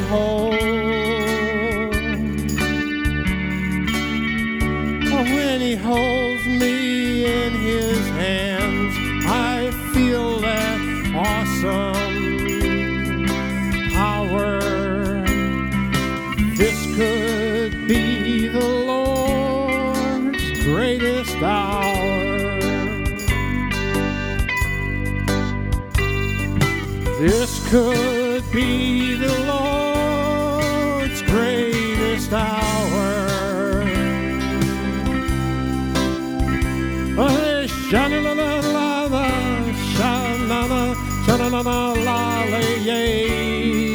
holds me in his hands, I feel that awesome power. This could be the Lord's greatest hour. This could be the Lord's greatest hour. Sha-na-na-na-la-la, sha-na-na, sha-na-na-na-la-la-yay.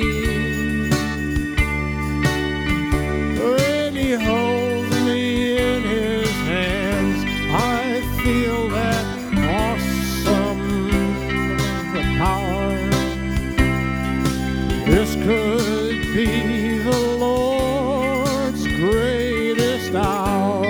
When he holds me in his hands, I feel that awesome power. This could be the Lord's greatest hour.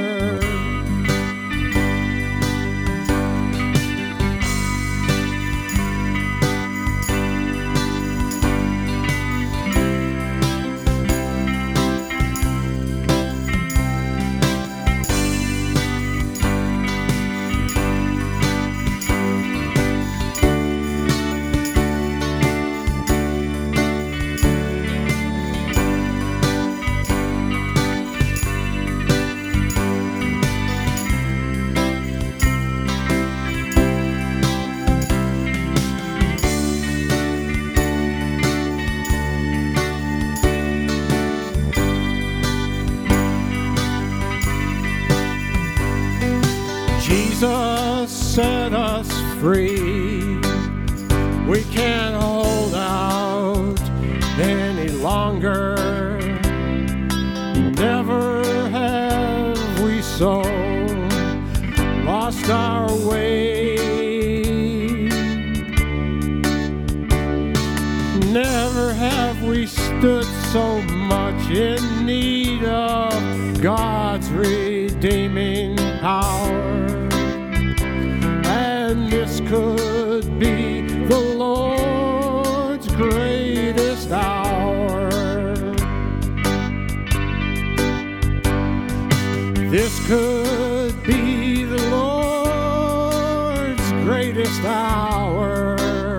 Jesus set us free. We can't hold out any longer. Never have we so lost our way. Never have we stood so much in need of God's redeeming power. And this could be the Lord's greatest hour. This could be the Lord's greatest hour.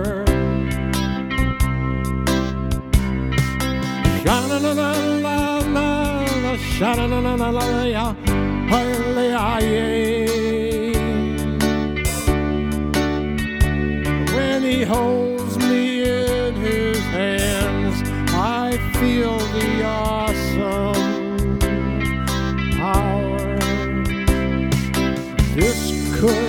Sha-na-na-na-la-la, sha-na-na-na-la-la-ya, ha-ya-la-ya-yay. When he holds me in his hands, I feel the awesome power. This could